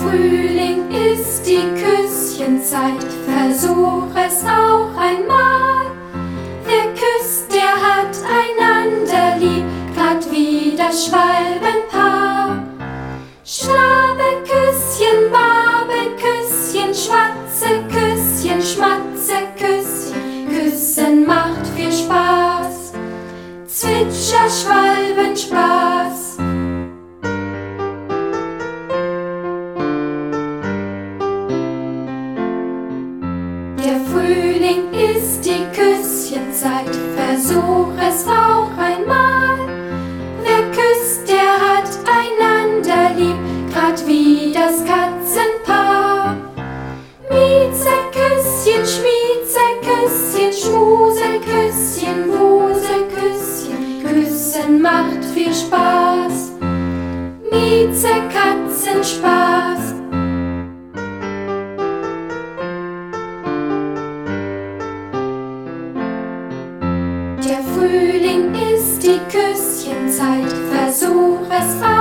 Frühling ist die Küsschenzeit, versuch es auch einmal. Wer küsst, der hat einander lieb, grad wie das Schwalbenpaar. Schnabelküsschen, Babelküsschen, Schwatzeküsschen, Schmatzeküsschen, Küssen macht viel Spaß. Zwitscher, Schwalbenspaß. Der Frühling ist die Küsschenzeit, versuch es auch einmal. Wer küsst, der hat einander lieb, grad wie das Katzenpaar. Mietzeküsschen, Schmietzeküsschen, Schmuselküsschen, Wuselküsschen, Küssen macht viel Spaß. Miezekatzenspaß. Der Frühling ist die Küsschenzeit, versuch es auch